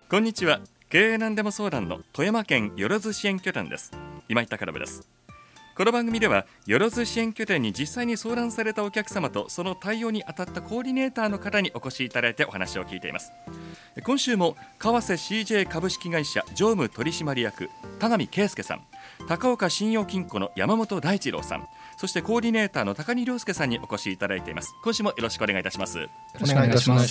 こんにちは。経営なんでも相談の富山県よろず支援拠点です。今井隆信です。この番組ではよろず支援拠点に実際に相談されたお客様とその対応に当たったコーディネーターの方にお越しいただいてお話を聞いています。今週も川瀬 CJ 株式会社常務取締役田上圭介さん、高岡信用金庫の山本大二郎さん、そしてコーディネーターの高荷亮介さんにお越しいただいています。今週もよろしくお願いいたします。 お願いいたします。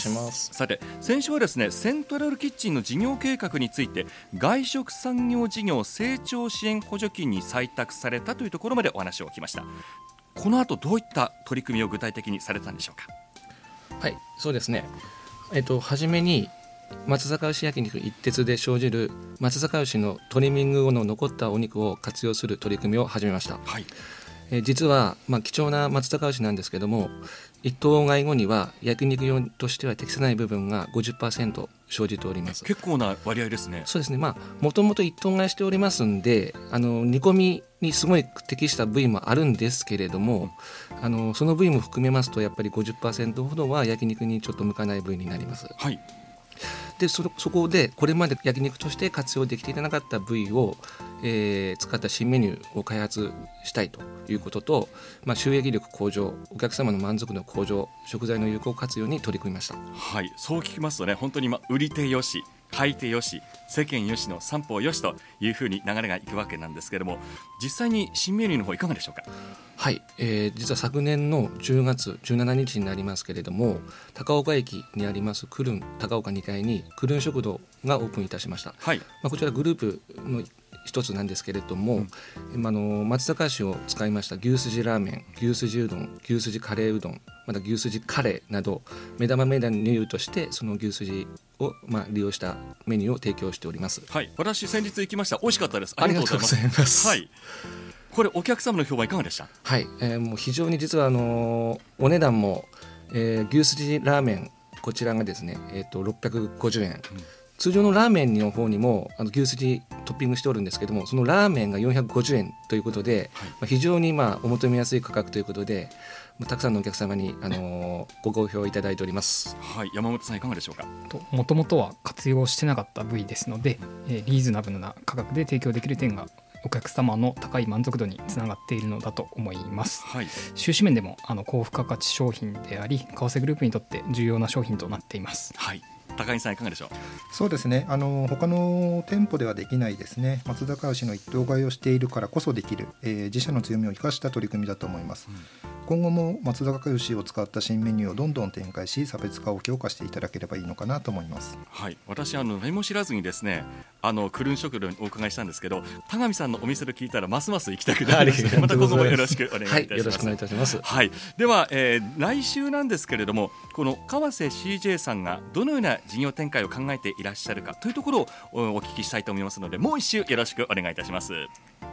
さて、先週はですね、セントラルキッチンの事業計画について外食産業事業成長支援補助金に採択されたというところまでお話を聞きました。この後どういった取り組みを具体的にされたんでしょうか。 はい、そうですね。初めに松阪牛焼肉一徹で生じる松阪牛のトリミング後の残ったお肉を活用する取り組みを始めました。 はい。 実は、貴重な松阪牛なんですけども、一頭買い後には焼肉用としては適さない部分が 50% 生じております。 結構な割合ですね。 そうですね。もともと一頭買いしておりますんで、煮込みにすごい適した部位もあるんですけれども、その部位も含めますとやっぱり 50% ほどは焼肉にちょっと向かない部位になります。 はい。 でそこでこれまで焼肉として活用できていなかった部位を、使った新メニューを開発したいということと、収益力向上、お客様の満足度向上、食材の有効活用に取り組みました。 はい、そう聞きますとね、本当に売り手よし買い手よし世間よしの三方よしというふうに流れがいくわけなんですけれども、実際に新メニューの方いかがでしょうか。 はい、実は昨年の10月17日になりますけれども、高岡駅にありますクルン高岡2階にクルン食堂がオープンいたしました。 はい。 こちらグループの一つなんですけれども、松阪牛を使いました牛すじラーメン、牛すじうどん、牛すじカレーうどん、また牛すじカレーなど目玉メニューとしてその牛すじを利用したメニューを提供しております。 はい、私先日行きました。美味しかったです。 ありがとうございます。 はい。これお客様の評判いかがでした。 はい、もう非常に実はお値段も、牛すじラーメンこちらがですね、650円、通常のラーメンの方にも牛すじトッピングしておるんですけども、そのラーメンが450円ということで、非常にお求めやすい価格ということで、たくさんのお客様にご好評いただいております。 はい、山本さんいかがでしょうか。 もともとは活用してなかった部位ですので、リーズナブルな価格で提供できる点がお客様の高い満足度につながっているのだと思います。 はい、 収支面でも高付加価値商品であり、為替グループにとって重要な商品となっています。 はい、高木さんいかがでしょう。 そうですね、他の店舗ではできないですね、松阪牛の一頭買いをしているからこそできる、自社の強みを生かした取り組みだと思います。今後も松阪牛を使った新メニューをどんどん展開し、差別化を強化していただければいいのかなと思います。 はい、私何も知らずにですね、クルン食堂にお伺いしたんですけど、田上さんのお店で聞いたらますます行きたくなりました。また今後もよろしくお願いいたします。 はい、よろしくお願いいたします。 はい、では、来週なんですけれども、この川瀬 CJ さんがどのような事業展開を考えていらっしゃるかというところをお聞きしたいと思いますので、もう一週よろしくお願いいたします。